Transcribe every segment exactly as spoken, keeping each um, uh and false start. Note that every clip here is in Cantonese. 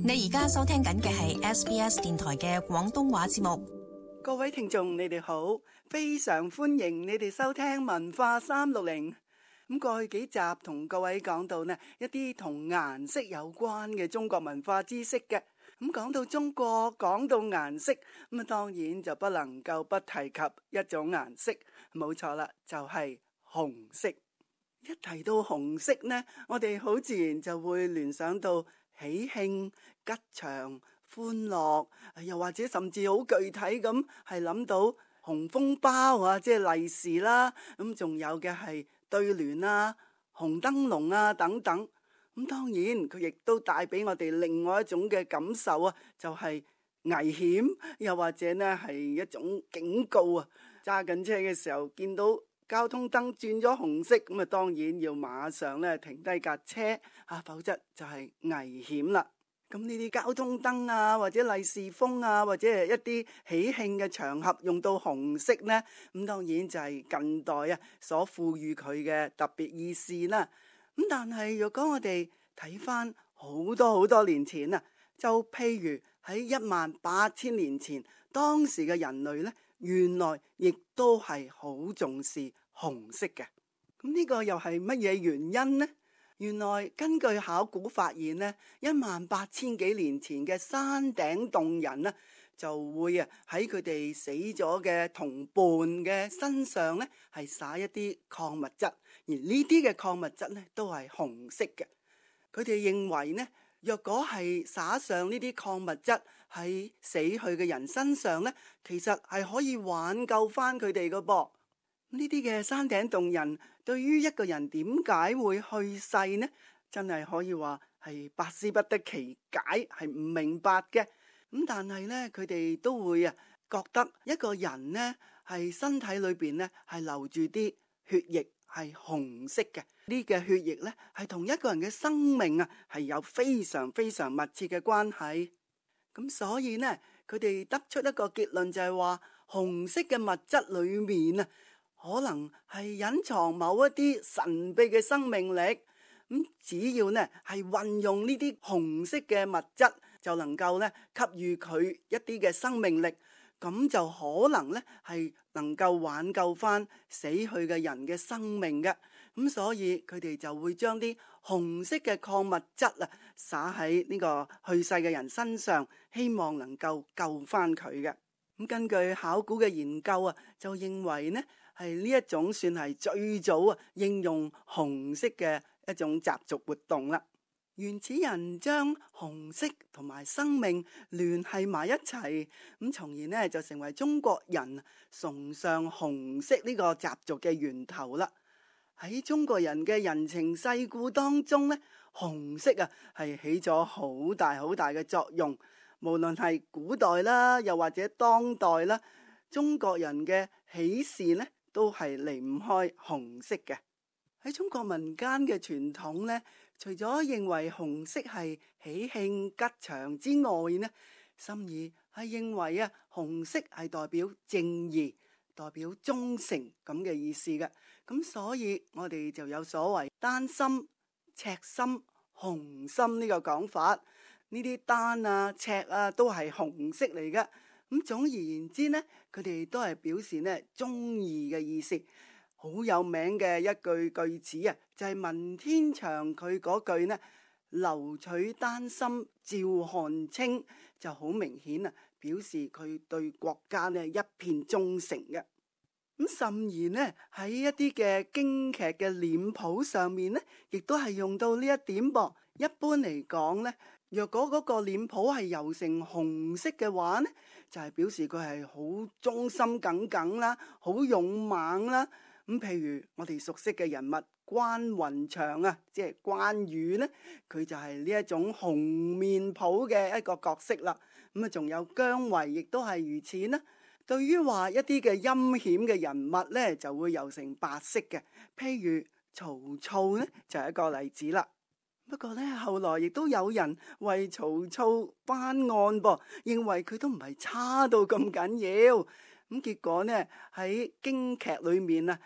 你而家收聽緊嘅係 S B S 電台嘅廣東話節目。 各位聽眾，你哋好，非常歡迎你哋收聽文化三六零。咁過去幾集同各位講到呢一啲同顏色有關嘅中國文化知識嘅。咁講到中國，講到顏色，咁啊當然就不能夠不提及一種顏色，冇錯啦，就係紅色。一提到紅色呢，我哋好自然就會聯想到喜慶、吉祥、歡樂，又或者甚至好具體咁係諗到紅封包啊，即係利是啦。咁仲有嘅係對聯啊、紅燈籠啊等等。咁當然佢亦都帶俾我哋另外一種嘅感受啊，就係危險，又或者呢係一種警告啊。揸緊車嘅時候見到交通燈轉咗紅色，咁啊當然要馬上咧停低架車啊，否則就係危險啦。咁呢啲交通燈啊，或者利是封啊，或者係一啲喜慶嘅場合用到紅色呢，咁當然就係近代啊所賦予佢嘅特別意思啦。咁但係若果我哋睇翻好多好多年前啊，就譬如喺一萬八千年前，當時嘅人類呢，原來亦都係好重視紅色嘅。咁呢個又係乜嘢原因呢？原來根據考古發現呢，一萬八千幾年前嘅山頂洞人呢，就會啊喺佢哋死咗嘅同伴嘅身上呢，係灑一啲礦物質，而呢啲嘅礦物質呢，都係紅色嘅。佢哋認為呢，若果係灑上呢啲礦物質喺死去嘅人身上呢，其實係可以挽救翻佢哋嘅噃。呢啲嘅山頂洞人對於一個人點解會去世呢，真係可以話係百思不得其解，係唔明白嘅。咁但係呢，佢哋都會啊覺得一個人呢係身體裏邊呢係流住啲血液係紅色嘅，呢嘅血液呢係同一個人嘅生命啊係有非常非常密切嘅關係。咁所以呢，佢哋得出一個結論就係話，紅色嘅物質裏面啊，可能係隱藏某一啲神秘嘅生命力。咁只要呢係運用呢啲紅色嘅物質，就能夠呢給予佢一啲嘅生命力，咁就可能呢係能夠挽救翻死去嘅人嘅生命嘅。咁所以佢哋就會將啲紅色嘅礦物質啊灑喺呢個去世嘅人身上，希望能夠救翻佢嘅。咁根據考古嘅研究啊，就認為呢係呢一種算係最早啊應用紅色嘅一種習俗活動啦。原始人將紅色同埋生命聯繫埋一齊，咁從而呢就成為中國人崇尚紅色呢個習俗嘅源頭啦。喺中國人嘅人情世故當中呢，紅色啊係起咗好大好大嘅作用。無論係古代啦，又或者當代啦，中國人嘅喜事呢都係離唔開紅色嘅。喺中國民間嘅傳統呢，除咗認為紅色係喜慶吉祥之外呢，甚至係認為啊紅色係代表正義、代表忠誠咁嘅意思嘅。咁所以我哋就有所謂丹心、赤心、紅心呢個講法。呢啲丹啊、赤啊都係紅色嚟嘅。咁總而言之呢，佢哋都係表示呢忠義嘅意思。好有名嘅一句句子啊，就係文天祥佢嗰句呢，留取丹心照汗青，就好明顯啊，表示佢對國家呢一片忠誠嘅。咁甚而呢喺一啲嘅京劇嘅臉譜上面呢，亦都係用到呢一點噃。一般嚟講呢，若果嗰個臉譜係油成紅色嘅話呢，就係表示佢係好忠心耿耿啦，好勇猛啦。咁譬如我哋熟悉嘅人物關雲長啊，即係關羽呢，佢就係呢一種紅面譜嘅一個角色啦。咁啊，仲有姜維亦都係如此啦。對於話一啲嘅陰險嘅人物呢，就會油成白色嘅。譬如曹操呢，就係一個例子啦。不過呢，後來亦都有人為曹操翻案噃，認為佢都唔係差到咁緊要。咁結果呢，喺京劇裏面啊，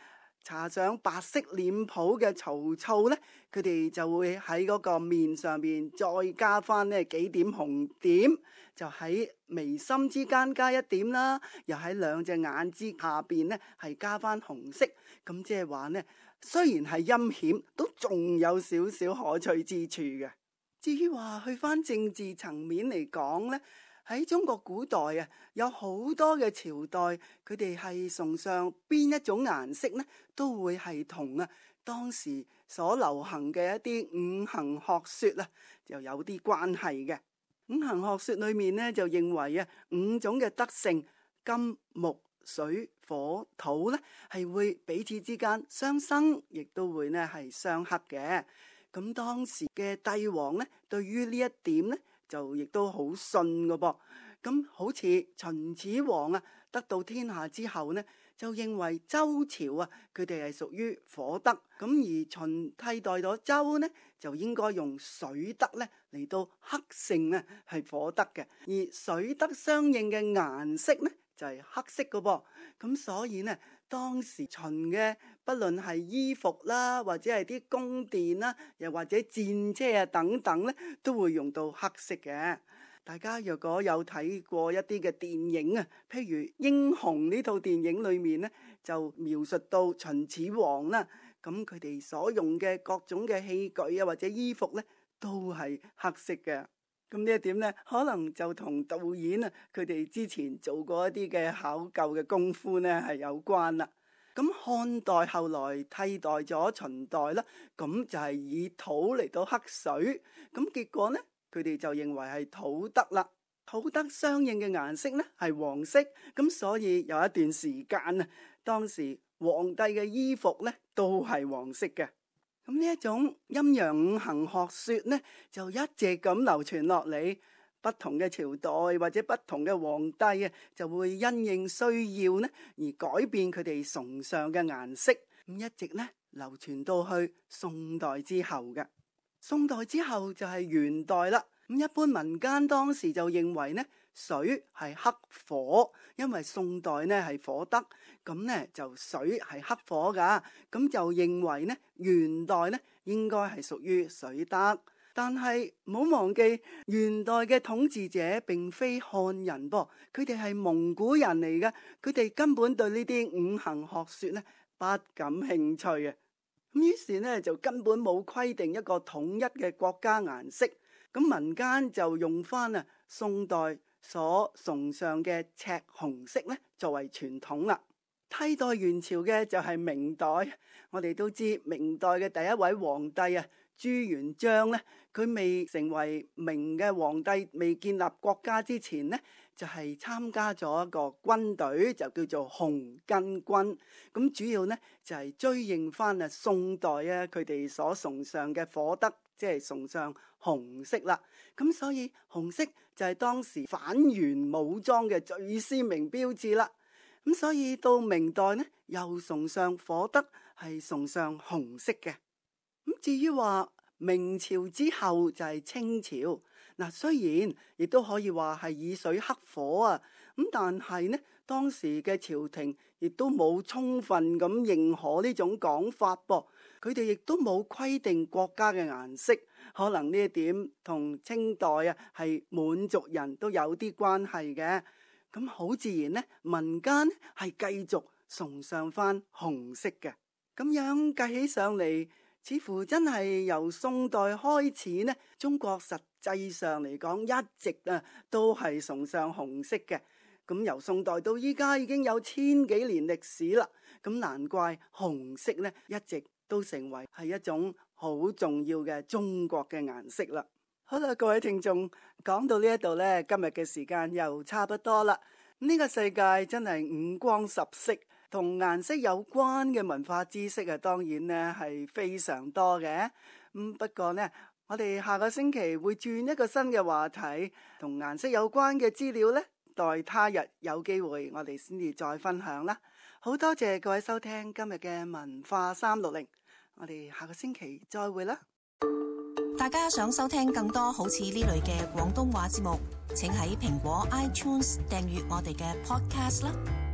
搽上白色臉譜嘅曹操呢，佢哋就會喺嗰個面上邊再加翻呢幾點紅點，就喺眉心之間加一點啦，又喺兩隻眼之下邊呢係加翻紅色。咁即係話呢，雖然係陰險，都仲有少少可取之處嘅。至於話去翻政治層面嚟講呢，喺中國古代啊，有好多嘅朝代，佢哋係崇尚邊一種顏色呢，都會係同啊當時所流行嘅一啲五行學說啊，就有啲關係嘅。五行學說裏面呢，就認為啊，五種嘅德性金木水火土呢，係會彼此之間相生，亦都會呢係相克嘅。咁當時嘅帝王呢，對於呢一點呢，就亦都好信㗎噃。咁好似秦始皇啊，得到天下之後呢，就認為周朝啊，佢哋係屬於火德。咁而秦替代咗周呢，就應該用水德呢嚟到克勝呢係火德嘅。而水德相應嘅顏色呢，就係黑色㗎噃。咁所以呢，當時秦嘅不論係衣服啦，或者係啲宮殿啦，又或者戰車啊等等呢，都會用到黑色嘅。大家若果有睇過一啲嘅電影啊，譬如《英雄》呢套電影裏面呢，就描述到秦始皇啦，咁佢哋所用嘅各種嘅器具啊，或者衣服呢，都係黑色嘅。咁呢一點呢，可能就同導演啊，佢哋之前做過一啲嘅考究嘅功夫呢係有關啦。咁漢代後來替代咗秦代啦，咁就係以土嚟到克水，咁結果呢，佢哋就認為係土德啦。土德相應嘅顏色呢係黃色，咁所以有一段時間啊，當時皇帝嘅衣服呢都係黃色嘅。咁呢一種陰陽五行學說呢，就一直咁流傳落嚟。不同嘅朝代或者不同嘅皇帝啊，就會因應需要呢而改變佢哋崇尚嘅顏色。咁一直呢流傳到去宋代之後嘅。宋代之後就係元代啦。咁一般民間當時就認為呢，水係克火，因為宋代呢係火德，咁呢就水係克火噶，咁就認為呢元代呢應該係屬於水德。但係唔好忘記，元代嘅統治者並非漢人噃，佢哋係蒙古人嚟嘅，佢哋根本對呢啲五行學說呢不感興趣嘅。咁於是呢就根本冇規定一個統一嘅國家顏色，咁民間就用翻啊宋代所崇尚嘅赤紅色呢作為傳統啦。替代元朝嘅就係明代，我哋都知明代嘅第一位皇帝啊朱元璋呢，佢未成為明嘅皇帝，未建立國家之前呢，就係、是、參加咗一個軍隊，就叫做紅巾軍。咁主要呢，就係、是、追認翻啊宋代啊佢哋所崇尚嘅火德，即係崇尚紅色啦。咁所以紅色就係當時反元武裝嘅最鮮明標誌啦。咁所以到明代呢，又崇尚火德，係崇尚紅色嘅。咁至於話明朝之後就係清朝，嗱雖然亦都可以話係以水克火啊，咁但係呢當時嘅朝廷亦都冇充分咁認可呢種講法噃，佢哋亦都冇規定國家嘅顏色，可能呢一點同清代啊係滿族人都有啲關係嘅，咁好自然呢民間係繼續崇尚翻紅色嘅，咁樣計起上嚟，似乎真係由宋代開始呢，中國實際上嚟講一直啊都係崇尚紅色嘅。咁由宋代到依家已經有千幾年歷史啦，咁難怪紅色呢一直都成為係一種好重要嘅中國嘅顏色啦。好啦，各位聽眾，講到呢一度呢，今日嘅時間又差不多啦。呢個世界真係五光十色。同顏色有關嘅文化知識啊，當然呢係非常多嘅。咁不過呢，我哋下個星期會轉一個新嘅話題，同顏色有關嘅資料呢，待他日有機會我哋先至再分享啦。好多謝各位收聽今日嘅文化三六零，我哋下個星期再會啦。 大家想收聽更多好似呢類嘅廣東話節目，請喺蘋果 iTunes 訂閱我哋嘅 Podcast 啦。